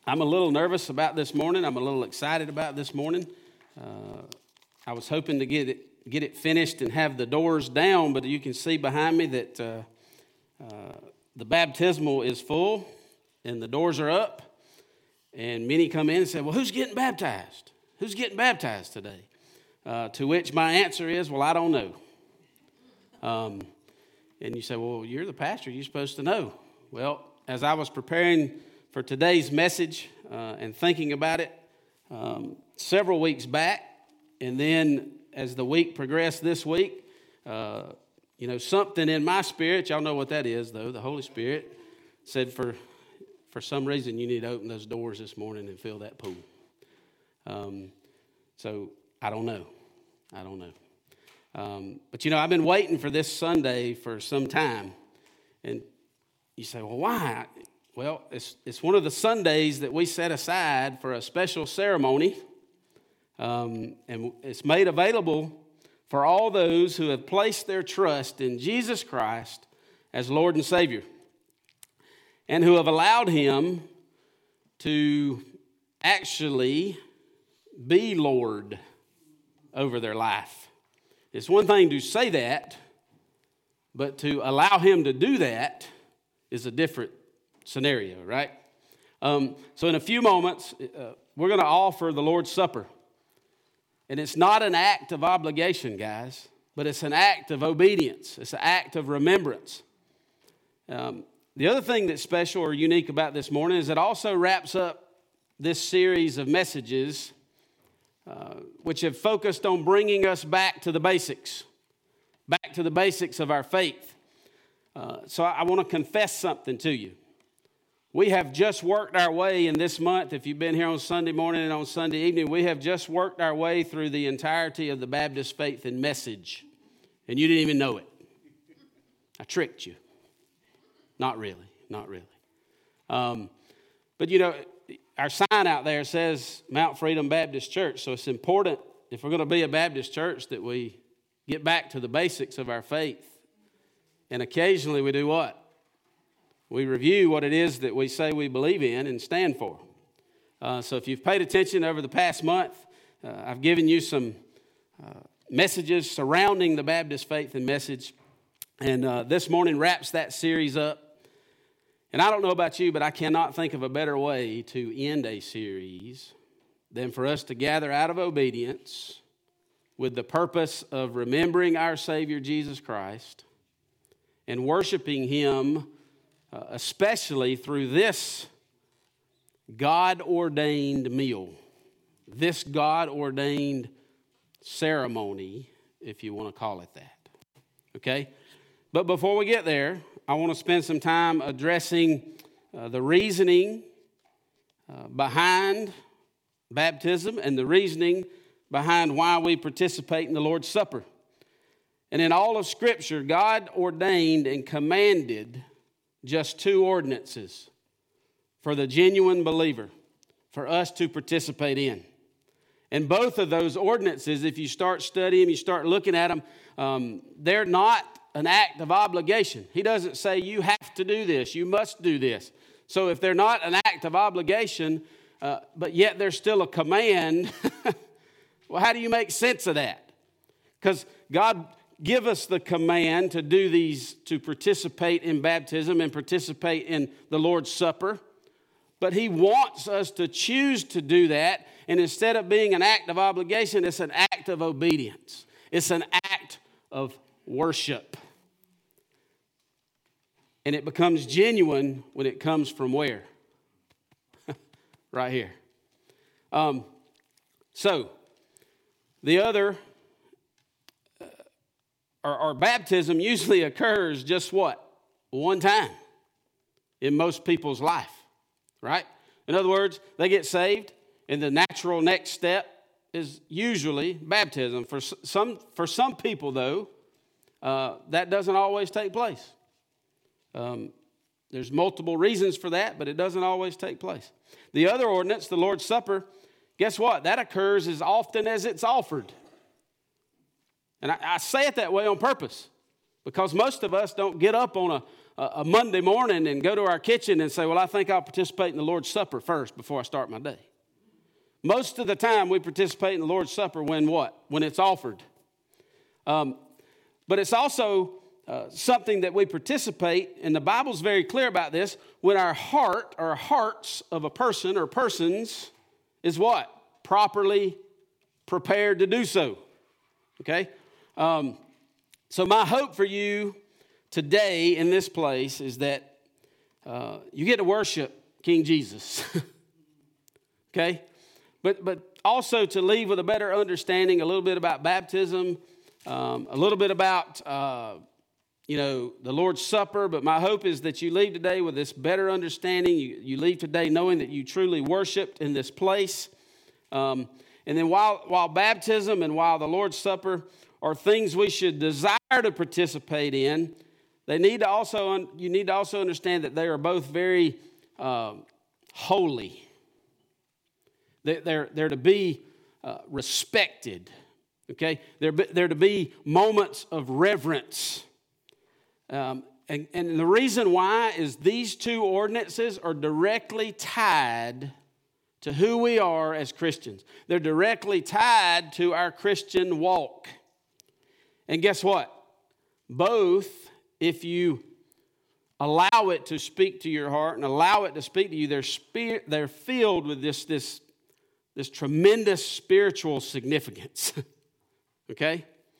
I'm a little nervous about this morning. I'm a little excited about this morning. I was hoping to get it finished and have the doors down, but you can see behind me that the baptismal is full and the doors are up. And many come in and say, well, who's getting baptized? Who's getting baptized today? To which my answer is, well, I don't know. And you say, well, you're the pastor. You're supposed to know. Well, as I was preparing for today's message and thinking about it several weeks back, and then as the week progressed this week, something in my spirit, y'all know what that is, though, the Holy Spirit, said for some reason you need to open those doors this morning and fill that pool. So I don't know. But I've been waiting for this Sunday for some time. And you say, well, why? Well, it's one of the Sundays that we set aside for a special ceremony. And it's made available for all those who have placed their trust in Jesus Christ as Lord and Savior, and who have allowed Him to actually be Lord over their life. It's one thing to say that, but to allow Him to do that is a different scenario, right? So in a few moments, we're going to offer the Lord's Supper. And it's not an act of obligation, guys, but it's an act of obedience. It's an act of remembrance. The other thing that's special or unique about this morning is it also wraps up this series of messages which have focused on bringing us back to the basics of our faith. So I want to confess something to you. We have just worked our way in this month. If you've been here on Sunday morning and on Sunday evening, we have just worked our way through the entirety of the Baptist Faith and Message. And you didn't even know it. I tricked you. Not really. But our sign out there says Mount Freedom Baptist Church. So it's important, if we're going to be a Baptist church, that we get back to the basics of our faith. And occasionally we do what? We review what it is that we say we believe in and stand for. So if you've paid attention over the past month, I've given you some messages surrounding the Baptist Faith and Message. And this morning wraps that series up. And I don't know about you, but I cannot think of a better way to end a series than for us to gather out of obedience with the purpose of remembering our Savior Jesus Christ and worshiping Him, especially through this God-ordained meal, this God-ordained ceremony, if you want to call it that. Okay? But before we get there, I want to spend some time addressing the reasoning behind baptism and the reasoning behind why we participate in the Lord's Supper. And in all of Scripture, God ordained and commanded just two ordinances for the genuine believer, for us to participate in. And both of those ordinances, if you start studying, you start looking at them, they're not an act of obligation. He doesn't say you have to do this, you must do this. So if they're not an act of obligation, but yet they're still a command, well, how do you make sense of that? Because God give us the command to do these, to participate in baptism and participate in the Lord's Supper. But He wants us to choose to do that. And instead of being an act of obligation, it's an act of obedience. It's an act of worship. And it becomes genuine when it comes from where? Right here. So, the other... Our baptism usually occurs just what? One time in most people's life, right? In other words, they get saved, and the natural next step is usually baptism. For some people, though, that doesn't always take place. There's multiple reasons for that, but it doesn't always take place. The other ordinance, the Lord's Supper, guess what? That occurs as often as it's offered. And I say it that way on purpose because most of us don't get up on a Monday morning and go to our kitchen and say, well, I think I'll participate in the Lord's Supper first before I start my day. Most of the time we participate in the Lord's Supper when what? When it's offered. But it's also something that we participate, and the Bible's very clear about this, when our heart or hearts of a person or persons is what? Properly prepared to do so. Okay? So my hope for you today in this place is that you get to worship King Jesus. Okay? But also to leave with a better understanding, a little bit about baptism, a little bit about, the Lord's Supper. But my hope is that you leave today with this better understanding. You leave today knowing that you truly worshiped in this place. And then while baptism and while the Lord's Supper are things we should desire to participate in, you need to also understand that they are both very holy. They're to be respected, okay? They're to be moments of reverence. And the reason why is these two ordinances are directly tied to who we are as Christians. They're directly tied to our Christian walk. And guess what? Both, if you allow it to speak to your heart and allow it to speak to you, they're filled with this tremendous spiritual significance. Okay?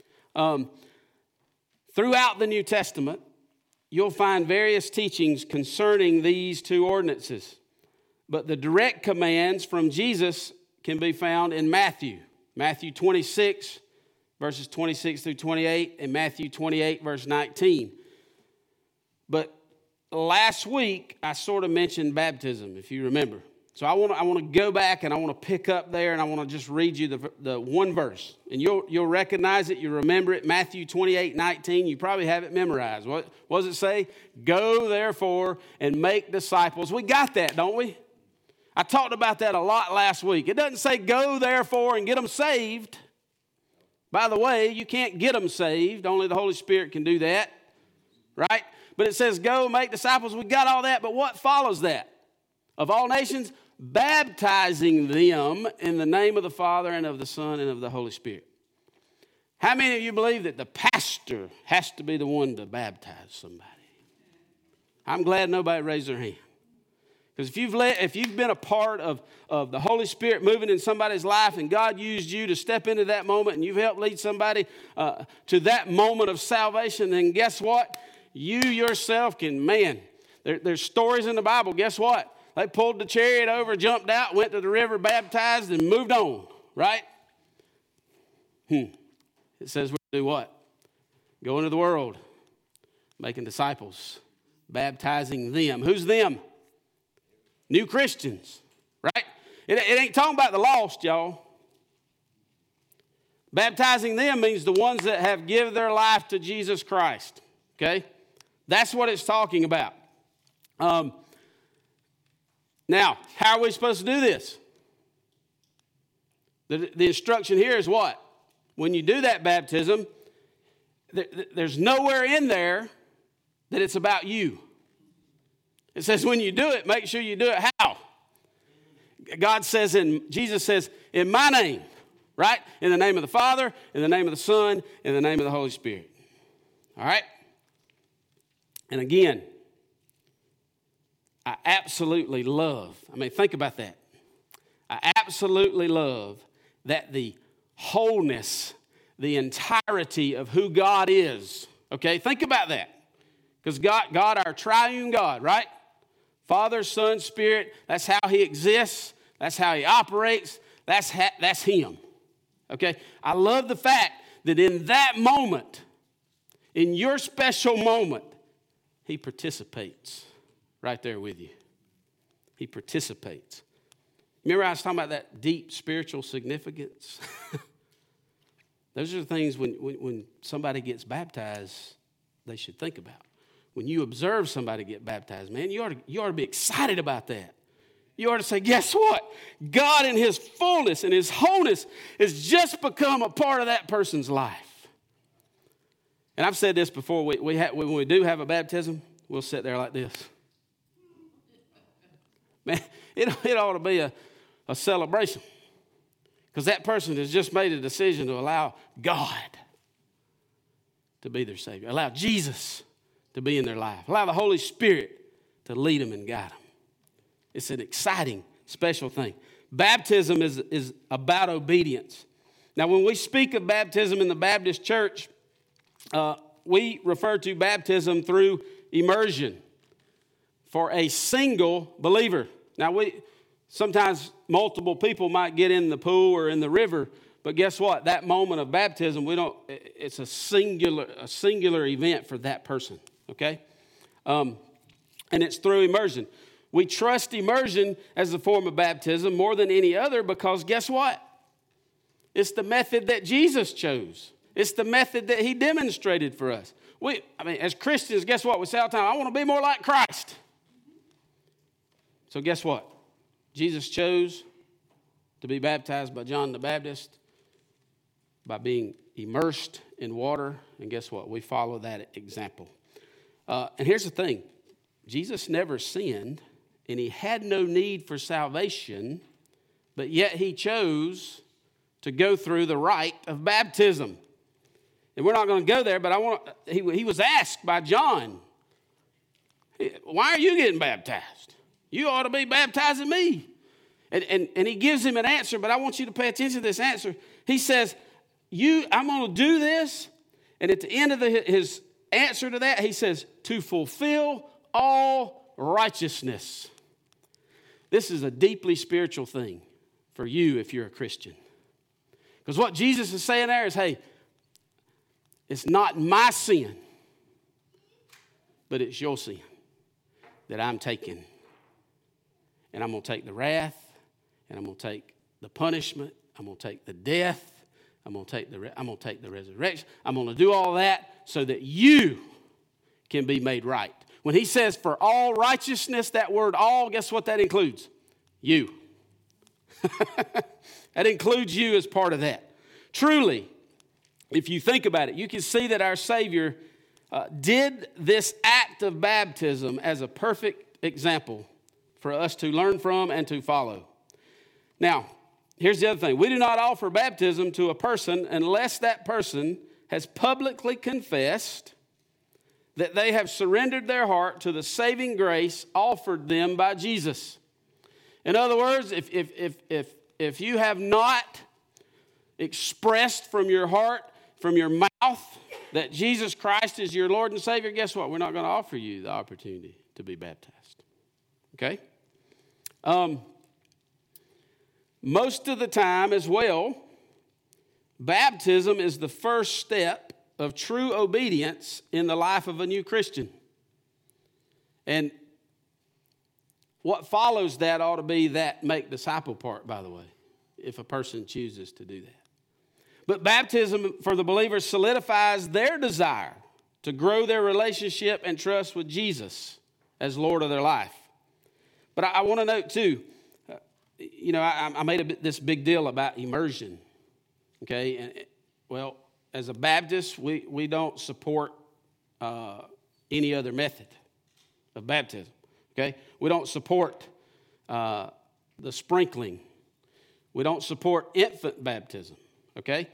Throughout the New Testament, you'll find various teachings concerning these two ordinances. But the direct commands from Jesus can be found in Matthew 26, verses 26 through 28, and Matthew 28, verse 19. But last week, I sort of mentioned baptism, if you remember. So I want to go back and I want to pick up there and I want to just read you the one verse. And you'll recognize it, you remember it, Matthew 28, 19. You probably have it memorized. What does it say? Go, therefore, and make disciples. We got that, don't we? I talked about that a lot last week. It doesn't say go, therefore, and get them saved. By the way, you can't get them saved. Only the Holy Spirit can do that, right? But it says go, make disciples. We got all that, but what follows that? Of all nations, baptizing them in the name of the Father and of the Son and of the Holy Spirit. How many of you believe that the pastor has to be the one to baptize somebody? I'm glad nobody raised their hand. Because if you've been a part of the Holy Spirit moving in somebody's life and God used you to step into that moment and you've helped lead somebody to that moment of salvation, then guess what? You yourself can, there's stories in the Bible. Guess what? They pulled the chariot over, jumped out, went to the river, baptized, and moved on, right? It says we're to do what? Go into the world, making disciples, baptizing them. Who's them? New Christians, right? It ain't talking about the lost, y'all. Baptizing them means the ones that have given their life to Jesus Christ, okay? That's what it's talking about. Now, how are we supposed to do this? The instruction here is what? When you do that baptism, there's nowhere in there that it's about you. It says when you do it, make sure you do it how? Jesus says, in my name, right? In the name of the Father, in the name of the Son, in the name of the Holy Spirit. All right? And again, I absolutely love, think about that. I absolutely love that the wholeness, the entirety of who God is, okay? Think about that. Because God, our triune God, right? Father, Son, Spirit, that's how he exists. That's how he operates. That's him, okay? I love the fact that in that moment, in your special moment, he participates right there with you. He participates. Remember I was talking about that deep spiritual significance? Those are the things when somebody gets baptized, they should think about. When you observe somebody get baptized, man, you ought to be excited about that. You ought to say, guess what? God in his fullness and his wholeness has just become a part of that person's life. And I've said this before, when we do have a baptism, we'll sit there like this. Man, it ought to be a celebration, because that person has just made a decision to allow God to be their Savior, allow Jesus to be in their life, allow the Holy Spirit to lead them and guide them. It's an exciting, special thing. Baptism is about obedience. Now, when we speak of baptism in the Baptist church, we refer to baptism through immersion for a single believer. Now, sometimes multiple people might get in the pool or in the river, but guess what? That moment of baptism, it's a singular event for that person, okay? And it's through immersion. We trust immersion as a form of baptism more than any other because guess what? It's the method that Jesus chose. It's the method that he demonstrated for us. As Christians, guess what? We say all the time, I want to be more like Christ. So guess what? Jesus chose to be baptized by John the Baptist by being immersed in water. And guess what? We follow that example. And here's the thing. Jesus never sinned, and he had no need for salvation, but yet he chose to go through the rite of baptism. And we're not going to go there, but he was asked by John, why are you getting baptized? You ought to be baptizing me. And he gives him an answer, but I want you to pay attention to this answer. He says, I'm going to do this. And at the end of his answer to that, he says, to fulfill all righteousness. This is a deeply spiritual thing for you if you're a Christian. Because what Jesus is saying there is, hey, it's not my sin, but it's your sin that I'm taking. And I'm going to take the wrath, and I'm going to take the punishment, I'm going to take the death, I'm going to take the resurrection. I'm going to do all that so that you can be made right. When he says for all righteousness, that word all, guess what that includes? You. That includes you as part of that. Truly, if you think about it, you can see that our Savior did this act of baptism as a perfect example for us to learn from and to follow. Now, here's the other thing. We do not offer baptism to a person unless that person has publicly confessed that they have surrendered their heart to the saving grace offered them by Jesus. In other words, if you have not expressed from your heart, from your mouth, that Jesus Christ is your Lord and Savior, guess what? We're not going to offer you the opportunity to be baptized. Okay? Most of the time as well, baptism is the first step of true obedience in the life of a new Christian. And what follows that ought to be that make disciple part, by the way, if a person chooses to do that. But baptism for the believer solidifies their desire to grow their relationship and trust with Jesus as Lord of their life. But I want to note too, I made this big deal about immersion, okay? And well, as a Baptist, we don't support any other method of baptism, okay? We don't support the sprinkling. We don't support infant baptism, okay?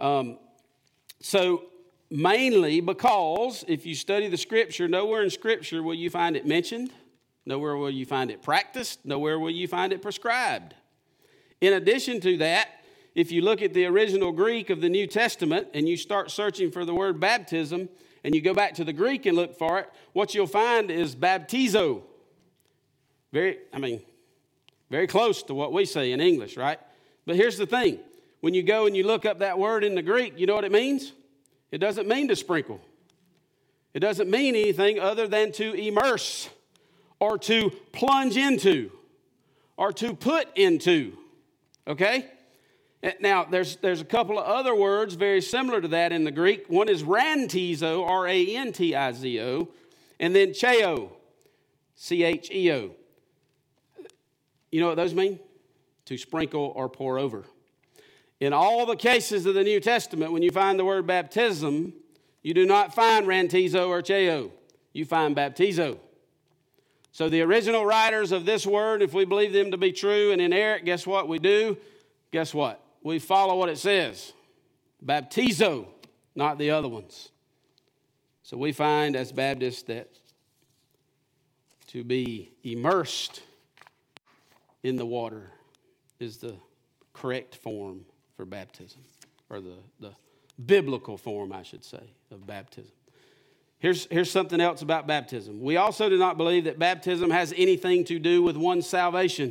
So mainly because if you study the Scripture, nowhere in Scripture will you find it mentioned. Nowhere will you find it practiced. Nowhere will you find it prescribed. In addition to that, if you look at the original Greek of the New Testament and you start searching for the word baptism and you go back to the Greek and look for it, what you'll find is baptizo. Very close to what we say in English, right? But here's the thing. When you go and you look up that word in the Greek, you know what it means? It doesn't mean to sprinkle. It doesn't mean anything other than to immerse, or to plunge into, or to put into, okay? Now, there's a couple of other words very similar to that in the Greek. One is rantizo, R-A-N-T-I-Z-O, and then cheo, C-H-E-O. You know what those mean? To sprinkle or pour over. In all the cases of the New Testament, when you find the word baptism, you do not find rantizo or cheo. you find baptizo. So the original writers of this word, if we believe them to be true and inerrant, guess what we do? Guess what? We follow what it says. Baptizo, not the other ones. So we find as Baptists that to be immersed in the water is the correct form for baptism, or the biblical form, I should say, of baptism. Here's something else about baptism. We also do not believe that baptism has anything to do with one's salvation.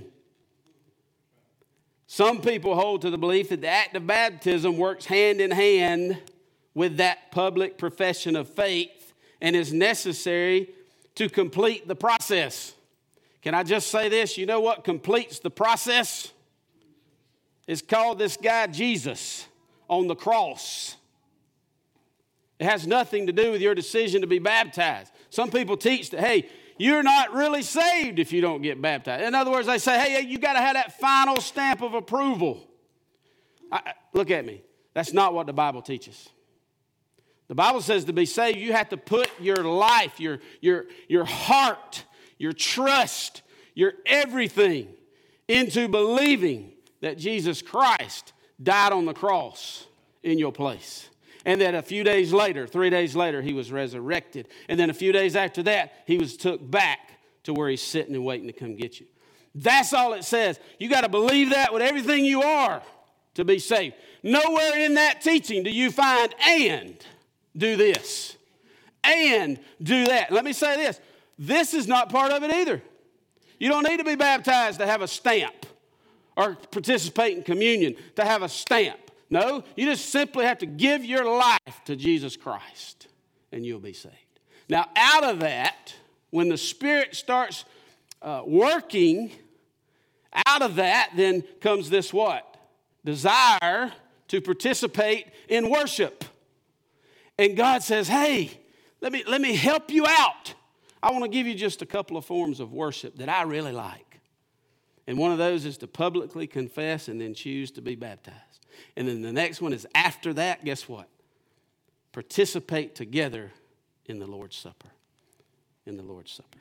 Some people hold to the belief that the act of baptism works hand in hand with that public profession of faith and is necessary to complete the process. Can I just say this? You know what completes the process? It's called this guy Jesus on the cross. It has nothing to do with your decision to be baptized. Some people teach that, hey, you're not really saved if you don't get baptized. In other words, they say, hey, you got to have that final stamp of approval. Look at me. That's not what the Bible teaches. The Bible says to be saved, you have to put your life, your heart, your trust, your everything into believing that Jesus Christ died on the cross in your place. And that a few days later, 3 days later, he was resurrected. And then a few days after that, he was took back to where he's sitting and waiting to come get you. That's all it says. You got to believe that with everything you are to be saved. Nowhere in that teaching do you find and do this and do that. Let me say this. This is not part of it either. You don't need to be baptized to have a stamp or participate in communion to have a stamp. No, you just simply have to give your life to Jesus Christ and you'll be saved. Now, out of that, when the Spirit starts working, out of that then comes this what? Desire to participate in worship. And God says, hey, let me help you out. I want to give you just a couple of forms of worship that I really like. And one of those is to publicly confess and then choose to be baptized. And then the next one is after that, guess what? Participate together in the Lord's Supper. In the Lord's Supper.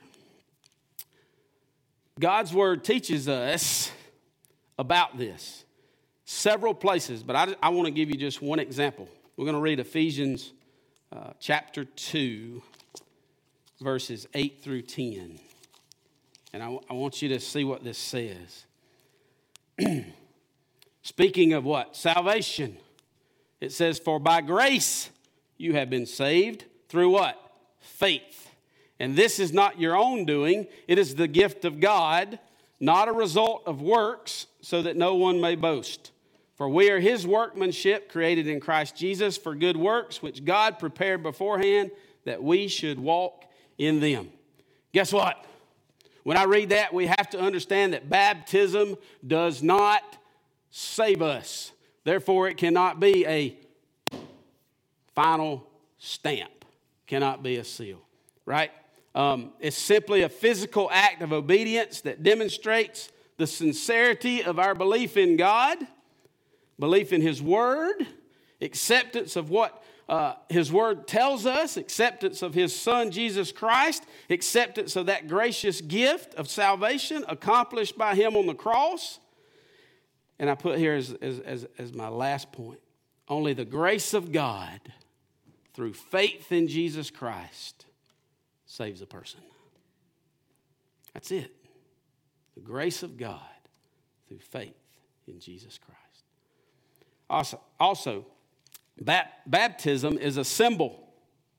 God's Word teaches us about this. Several places, but I want to give you just one example. We're going to read Ephesians chapter 2, verses 8 through 10. And I want you to see what this says. Speaking of what? Salvation. It says, for by grace you have been saved through what? Faith. And this is not your own doing. It is the gift of God, not a result of works, so that no one may boast. For we are his workmanship, created in Christ Jesus for good works, which God prepared beforehand that we should walk in them. Guess what? When I read that, we have to understand that baptism does not save us. Therefore, it cannot be a final stamp. Cannot be a seal, right? It's simply a physical act of obedience that demonstrates the sincerity of our belief in God, belief in his word, acceptance of what his word tells us, acceptance of his son, Jesus Christ, acceptance of that gracious gift of salvation accomplished by him on the cross. And I put here as my last point, only the grace of God through faith in Jesus Christ saves a person. That's it. The grace of God through faith in Jesus Christ. Also, baptism is a symbol.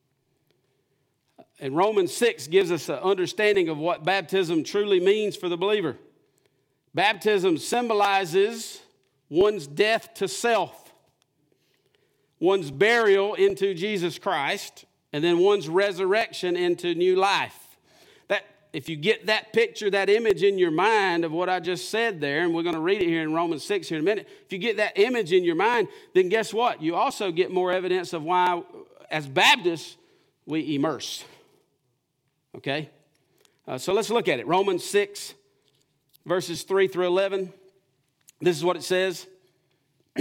And Romans 6 gives us an understanding of what baptism truly means for the believer. Baptism symbolizes one's death to self, one's burial into Jesus Christ, and then one's resurrection into new life. That, if you get that picture, that image in your mind of what I just said there, and we're going to read it here in Romans 6 here in a minute. If you get that image in your mind, then guess what? You also get more evidence of why, as Baptists, we immerse. Okay? So let's look at it. Romans 6, verses 3 through 11. This is what it says.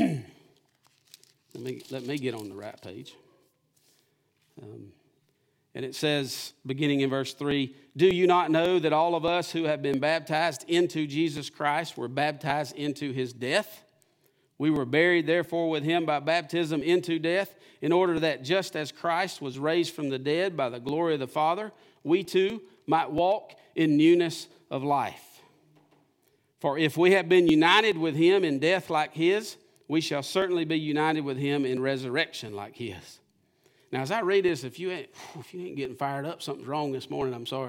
Let me get on the right page. And it says, beginning in verse 3, do you not know that all of us who have been baptized into Jesus Christ were baptized into his death? We were buried, therefore, with him by baptism into death, in order that just as Christ was raised from the dead by the glory of the Father, we too might walk in newness of life. For if we have been united with him in death like his, we shall certainly be united with him in resurrection like his. Now, as I read this, if you ain't getting fired up, something's wrong this morning. I'm sorry.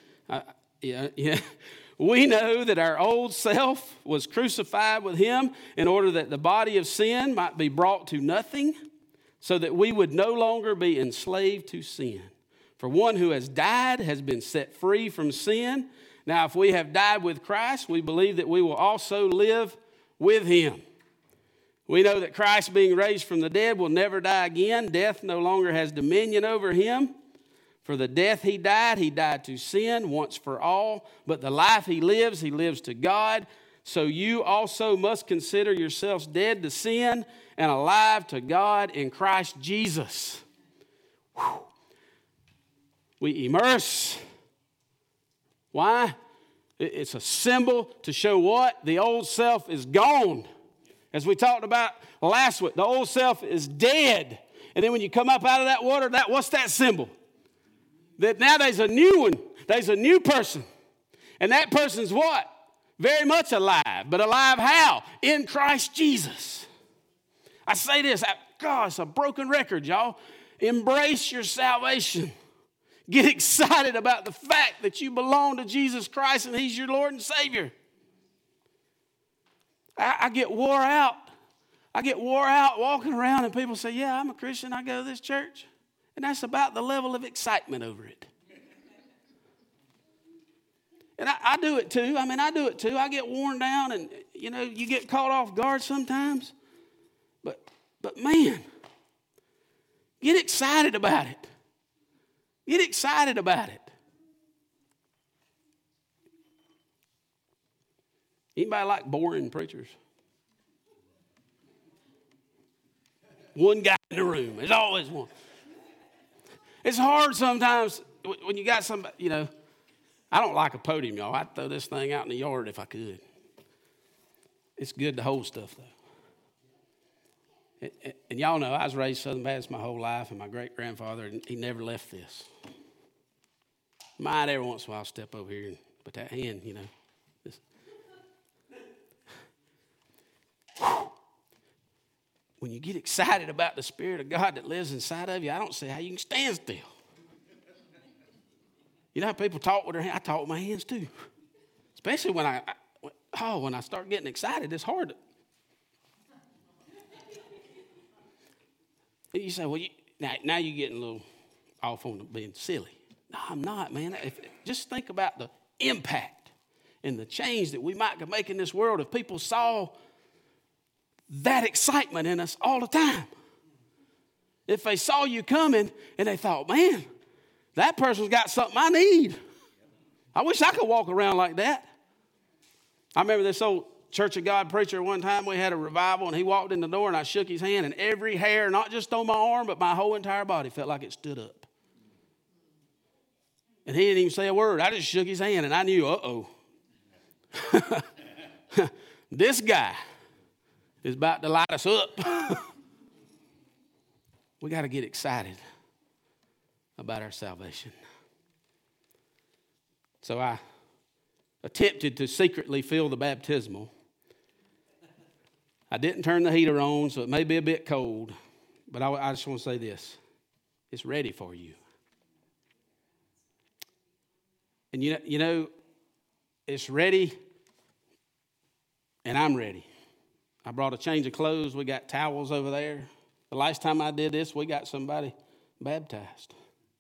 We know that our old self was crucified with him in order that the body of sin might be brought to nothing, so that we would no longer be enslaved to sin. For one who has died has been set free from sin. Now, if we have died with Christ, we believe that we will also live with him. We know that Christ, being raised from the dead, will never die again. Death no longer has dominion over him. For the death he died to sin once for all. But the life he lives to God. So you also must consider yourselves dead to sin and alive to God in Christ Jesus. Whew. We immerse. Why? It's a symbol to show what? The old self is gone. As we talked about last week, the old self is dead. And then when you come up out of that water, what's that symbol? That now there's a new one. There's a new person. And that person's what? Very much alive. But alive how? In Christ Jesus. I say this, God, it's a broken record, y'all. Embrace your salvation. Get excited about the fact that you belong to Jesus Christ and he's your Lord and Savior. I get wore out. I get wore out walking around and people say, yeah, I'm a Christian. I go to this church. And that's about the level of excitement over it. And I do it too. I do it too. I get worn down and, you get caught off guard sometimes. But man, get excited about it. Get excited about it. Anybody like boring preachers? One guy in the room. There's always one. It's hard sometimes when you got somebody, I don't like a podium, y'all. I'd throw this thing out in the yard if I could. It's good to hold stuff, though. And y'all know I was raised Southern Baptist my whole life, and my great-grandfather, he never left this. Might every once in a while step over here and put that hand, this. When you get excited about the Spirit of God that lives inside of you, I don't see how you can stand still. You know how people talk with their hands? I talk with my hands too. Especially when I start getting excited, it's hard. You say, well, now you're getting a little off on being silly. No, I'm not, man. Just think about the impact and the change that we might make in this world if people saw that excitement in us all the time. If they saw you coming and they thought, man, that person's got something I need. I wish I could walk around like that. I remember this old Church of God preacher one time, we had a revival, and he walked in the door, and I shook his hand, and every hair, not just on my arm, but my whole entire body felt like it stood up. And he didn't even say a word. I just shook his hand, and I knew, uh-oh. This guy is about to light us up. We got to get excited about our salvation. So I attempted to secretly fill the baptismal. I didn't turn the heater on, so it may be a bit cold, but I just want to say this. It's ready for you. And you know, it's ready, and I'm ready. I brought a change of clothes. We got towels over there. The last time I did this, we got somebody baptized.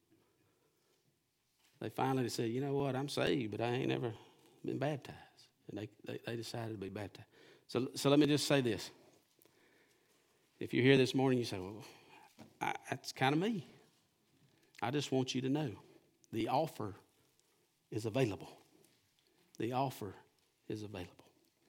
They finally said, you know what, I'm saved, but I ain't never been baptized. And they decided to be baptized. So let me just say this. If you're here this morning, you say, well, that's kind of me. I just want you to know the offer is available. The offer is available.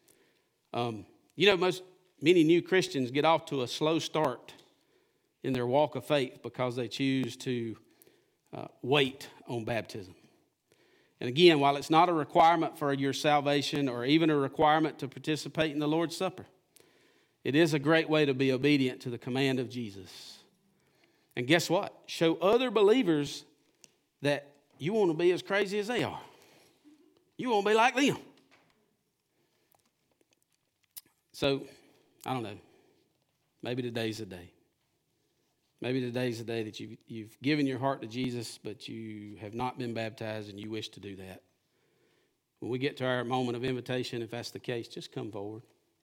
Many new Christians get off to a slow start in their walk of faith because they choose to weight on baptism. And again, while it's not a requirement for your salvation or even a requirement to participate in the Lord's Supper, it is a great way to be obedient to the command of Jesus. And guess what? Show other believers that you want to be as crazy as they are. You want to be like them. So, I don't know. Maybe today's the day. Maybe today's the day that you've given your heart to Jesus, but you have not been baptized and you wish to do that. When we get to our moment of invitation, if that's the case, just come forward.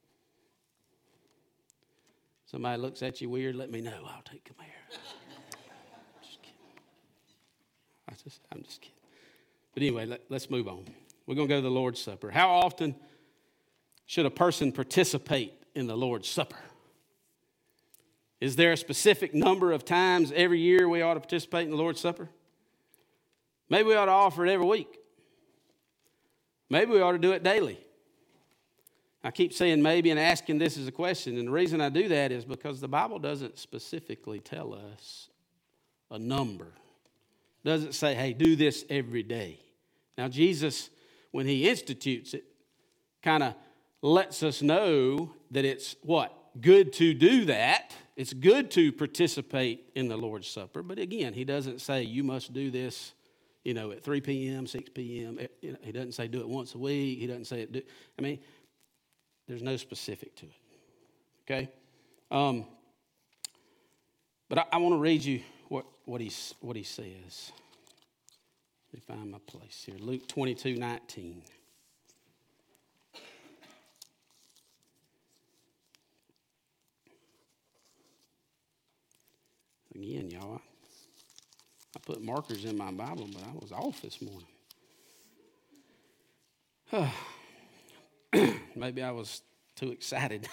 Somebody looks at you weird, let me know. I'll take them here. Just kidding. I'm just kidding. But anyway, let's move on. We're going to go to the Lord's Supper. How often should a person participate in the Lord's Supper? Is there a specific number of times every year we ought to participate in the Lord's Supper? Maybe we ought to offer it every week. Maybe we ought to do it daily. I keep saying maybe and asking this as a question, and the reason I do that is because the Bible doesn't specifically tell us a number. It doesn't say, hey, do this every day. Now, Jesus, when he institutes it, kind of lets us know that it's what? Good to do that. It's good to participate in the Lord's Supper. But again, he doesn't say you must do this, at 3 p.m., 6 p.m. He doesn't say do it once a week. He doesn't say it there's no specific to it. Okay? But I want to read you what he says. Let me find my place here. Luke 22:19. Again, y'all, I put markers in my Bible, but I was off this morning. Maybe I was too excited.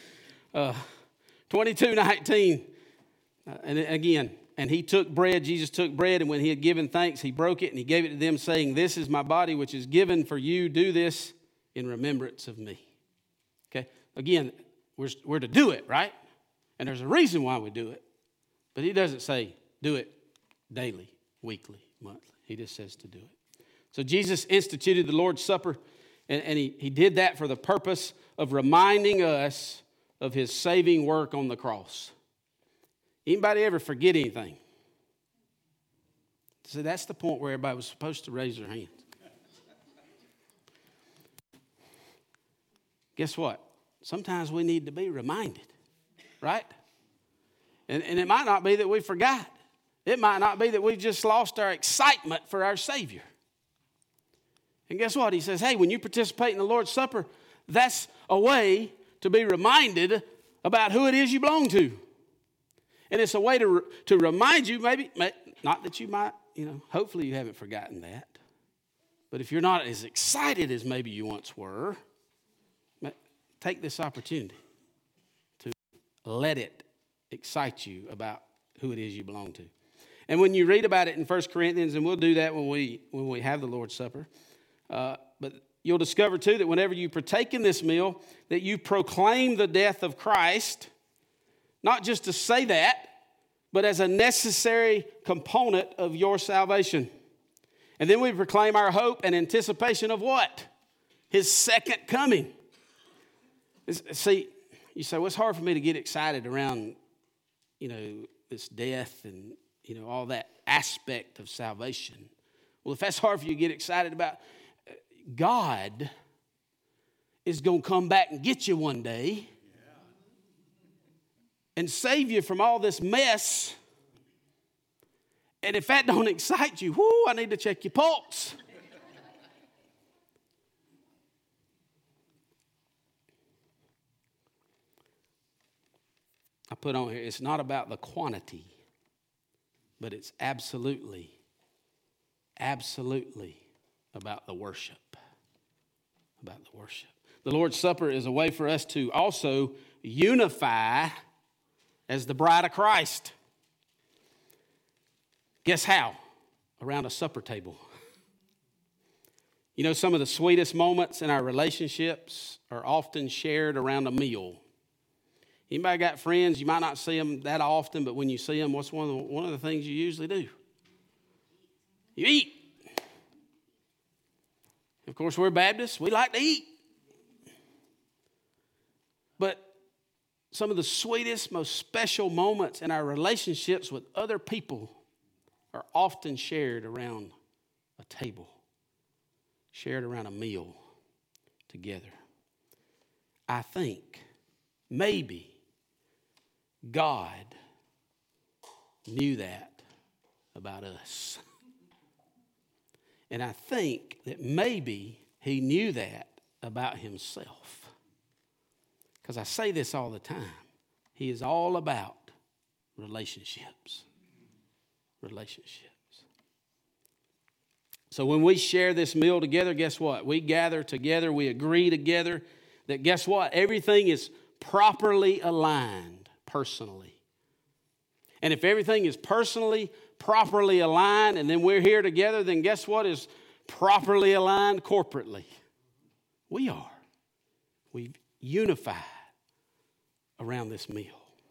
22:19. And again, and he took bread, Jesus took bread, and when he had given thanks, he broke it, and he gave it to them, saying, this is my body, which is given for you. Do this in remembrance of me. Okay? Again, we're to do it, right? And there's a reason why we do it. But he doesn't say do it daily, weekly, monthly. He just says to do it. So Jesus instituted the Lord's Supper, and he did that for the purpose of reminding us of his saving work on the cross. Anybody ever forget anything? See, that's the point where everybody was supposed to raise their hands. Guess what? Sometimes we need to be reminded, right? And it might not be that we forgot. It might not be that we just lost our excitement for our Savior. And guess what? He says, hey, when you participate in the Lord's Supper, that's a way to be reminded about who it is you belong to. And it's a way to remind you, maybe, not that you might, hopefully you haven't forgotten that. But if you're not as excited as maybe you once were, take this opportunity to let it excite you about who it is you belong to. And when you read about it in 1 Corinthians, and we'll do that when we have the Lord's Supper, but you'll discover too that whenever you partake in this meal, that you proclaim the death of Christ, not just to say that, but as a necessary component of your salvation. And then we proclaim our hope and anticipation of what? His second coming. See, you say, well, it's hard for me to get excited around this death and, all that aspect of salvation. Well, if that's hard for you to get excited about, God is going to come back and get you one day and save you from all this mess. And if that don't excite you, I need to check your pulse. I put on here, it's not about the quantity, but it's absolutely about the worship. About the worship. The Lord's Supper is a way for us to also unify as the bride of Christ. Guess how? Around a supper table. Some of the sweetest moments in our relationships are often shared around a meal. Anybody got friends? You might not see them that often, but when you see them, what's one of the things you usually do? You eat. Of course, we're Baptists. We like to eat. But some of the sweetest, most special moments in our relationships with other people are often shared around a table, shared around a meal together. I think maybe God knew that about us. And I think that maybe he knew that about himself. Because I say this all the time. He is all about relationships. Relationships. So when we share this meal together, guess what? We gather together, we agree together that guess what? Everything is properly aligned personally. And if everything is personally, properly aligned, and then we're here together, then guess what is properly aligned corporately? We are. We've unified around this meal.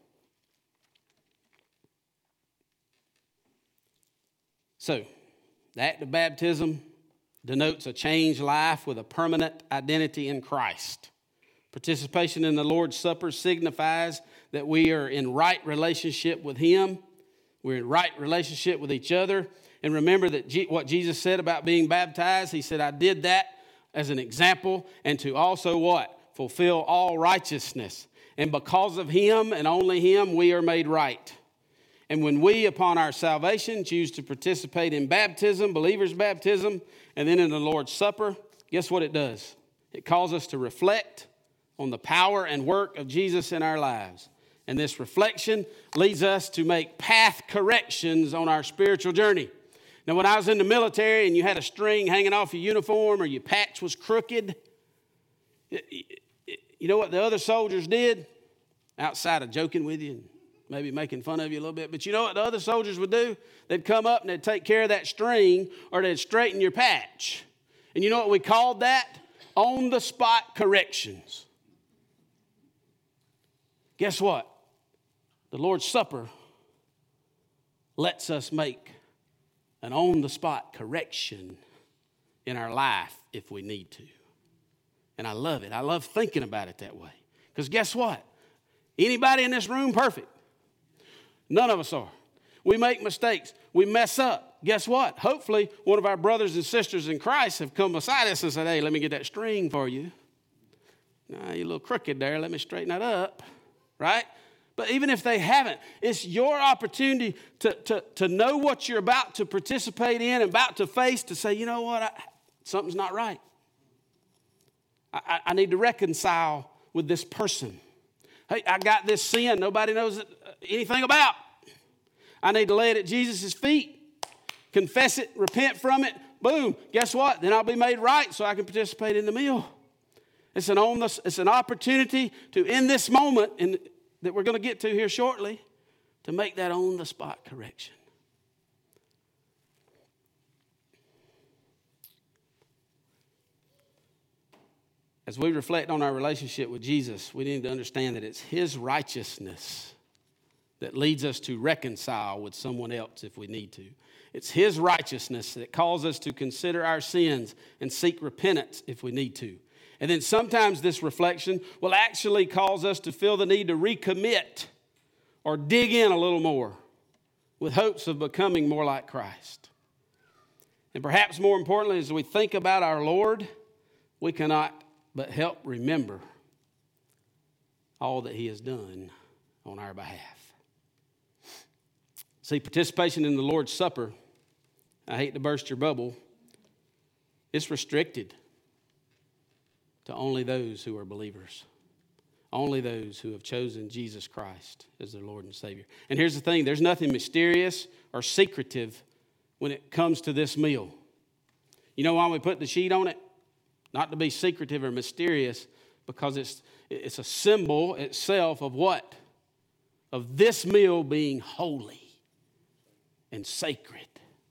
So, the act of baptism denotes a changed life with a permanent identity in Christ. Participation in the Lord's Supper signifies that we are in right relationship with Him. We're in right relationship with each other. And remember that what Jesus said about being baptized, He said, I did that as an example and to also what? Fulfill all righteousness. And because of Him and only Him, we are made right. And when we, upon our salvation, choose to participate in baptism, believers' baptism, and then in the Lord's Supper, guess what it does? It calls us to reflect on the power and work of Jesus in our lives. And this reflection leads us to make path corrections on our spiritual journey. Now, when I was in the military and you had a string hanging off your uniform or your patch was crooked, you know what the other soldiers did? Outside of joking with you and maybe making fun of you a little bit. But you know what the other soldiers would do? They'd come up and they'd take care of that string or they'd straighten your patch. And you know what we called that? On-the-spot corrections. Guess what? The Lord's Supper lets us make an on-the-spot correction in our life if we need to. And I love it. I love thinking about it that way. Because guess what? Anybody in this room perfect? None of us are. We make mistakes. We mess up. Guess what? Hopefully, one of our brothers and sisters in Christ have come beside us and said, hey, let me get that string for you. Nah, you're a little crooked there. Let me straighten that up. Right? But even if they haven't, it's your opportunity to know what you're about to participate in, about to face, to say, you know what, something's not right. I need to reconcile with this person. Hey, I got this sin nobody knows anything about. I need to lay it at Jesus' feet, confess it, repent from it. Boom, guess what? Then I'll be made right so I can participate in the meal. It's an opportunity to, in this moment that we're going to get to here shortly, to make that on-the-spot correction. As we reflect on our relationship with Jesus, we need to understand that it's His righteousness that leads us to reconcile with someone else if we need to. It's His righteousness that calls us to consider our sins and seek repentance if we need to. And then sometimes this reflection will actually cause us to feel the need to recommit or dig in a little more with hopes of becoming more like Christ. And perhaps more importantly, as we think about our Lord, we cannot but help remember all that He has done on our behalf. See, participation in the Lord's Supper, I hate to burst your bubble, it's restricted to only those who are believers. Only those who have chosen Jesus Christ as their Lord and Savior. And here's the thing, there's nothing mysterious or secretive when it comes to this meal. You know why we put the sheet on it? Not to be secretive or mysterious, because it's a symbol itself of what? Of this meal being holy and sacred.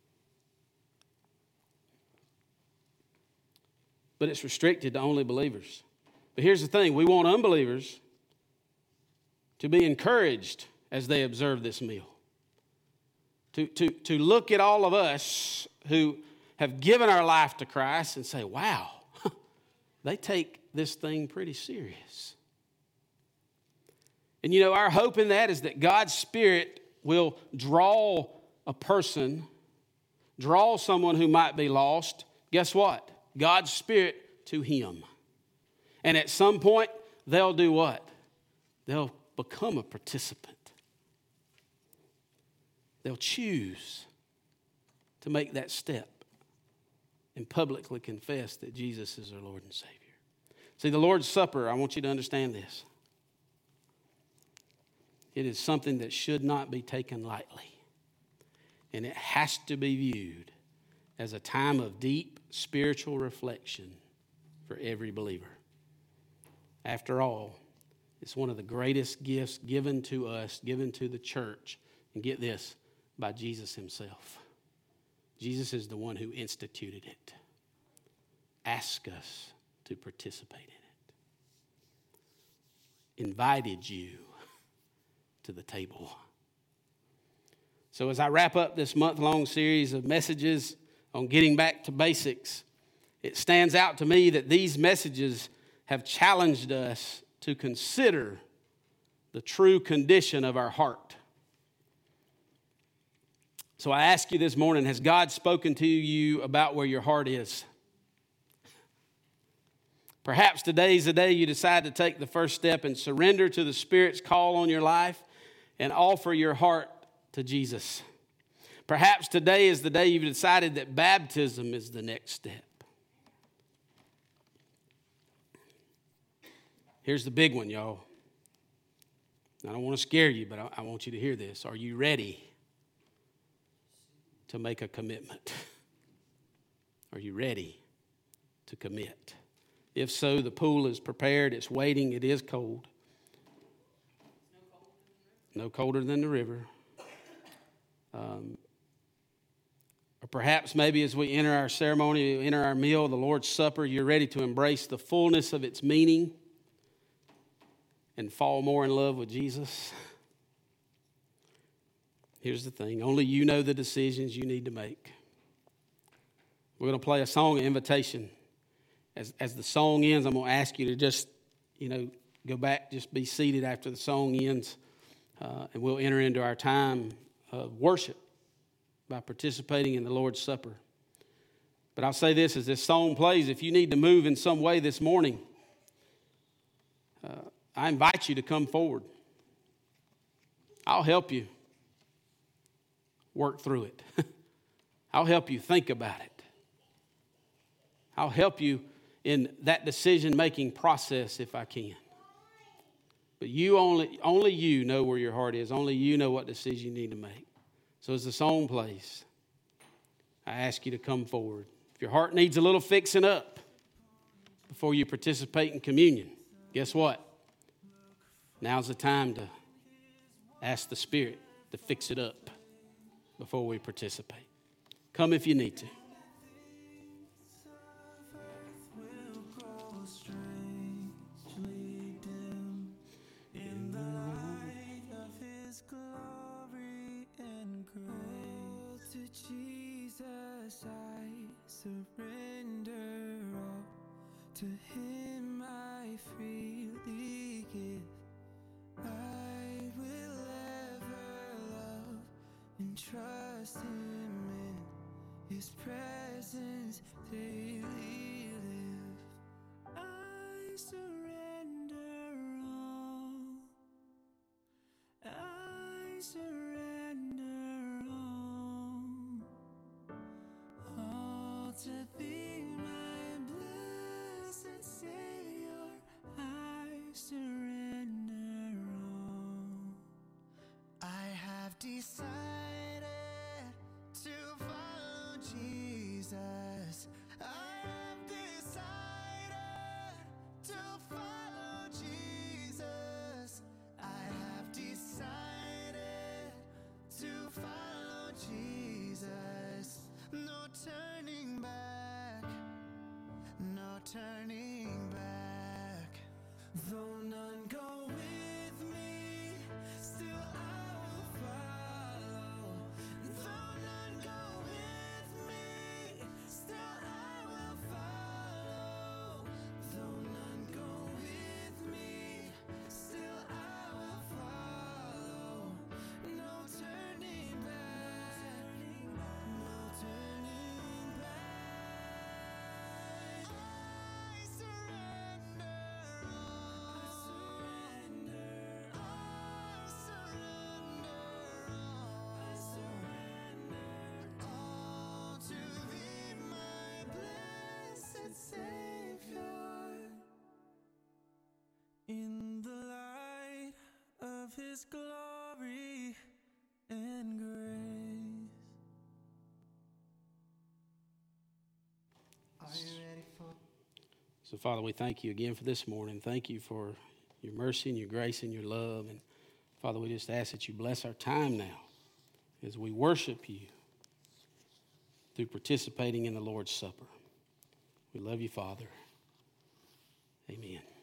But it's restricted to only believers. But here's the thing, we want unbelievers to be encouraged as they observe this meal. To look at all of us who have given our life to Christ and say, wow, they take this thing pretty serious. And you know, our hope in that is that God's Spirit will draw a person, draw someone who might be lost. Guess what? God's Spirit to him. And at some point, they'll do what? They'll become a participant. They'll choose to make that step and publicly confess that Jesus is their Lord and Savior. See, the Lord's Supper, I want you to understand this. It is something that should not be taken lightly. And it has to be viewed as a time of deep spiritual reflection for every believer. After all, it's one of the greatest gifts given to us, given to the church. And get this, by Jesus himself. Jesus is the one who instituted it. Ask us to participate in it. Invited you to the table. So as I wrap up this month-long series of messages on getting back to basics, it stands out to me that these messages have challenged us to consider the true condition of our heart. So I ask you this morning, has God spoken to you about where your heart is? Perhaps today's the day you decide to take the first step and surrender to the Spirit's call on your life and offer your heart to Jesus. Perhaps today is the day you've decided that baptism is the next step. Here's the big one, y'all. I don't want to scare you, but I want you to hear this. Are you ready to make a commitment? Are you ready to commit? If so, the pool is prepared, it's waiting, it is cold. No colder than the river. Or perhaps maybe as we enter our ceremony, we enter our meal, the Lord's Supper, you're ready to embrace the fullness of its meaning and fall more in love with Jesus. Here's the thing. Only you know the decisions you need to make. We're going to play a song of invitation. As the song ends, I'm going to ask you to just, go back, just be seated after the song ends, and we'll enter into our time of worship by participating in the Lord's Supper. But I'll say this, as this song plays, if you need to move in some way this morning, I invite you to come forward. I'll help you work through it. I'll help you think about it. I'll help you in that decision-making process if I can. But you only you know where your heart is. Only you know what decision you need to make. So as the song plays, I ask you to come forward. If your heart needs a little fixing up before you participate in communion, guess what? Now's the time to ask the Spirit to fix it up before we participate. Come if you need to. Jesus, I surrender all. To him I freely give. I will ever love and trust him in his presence daily live. I surrender all. I surrender all to thee, my blessed Savior. I surrender all. I have decided to follow Jesus. I have decided to follow Jesus. I have decided to follow Jesus. No turning back, no turning back. Though none go with me, still I will follow. Though none go with me, in the light of his glory and grace. Are you ready for? So, Father, we thank you again for this morning. Thank you for your mercy and your grace and your love. And, Father, we just ask that you bless our time now as we worship you through participating in the Lord's Supper. We love you, Father. Amen.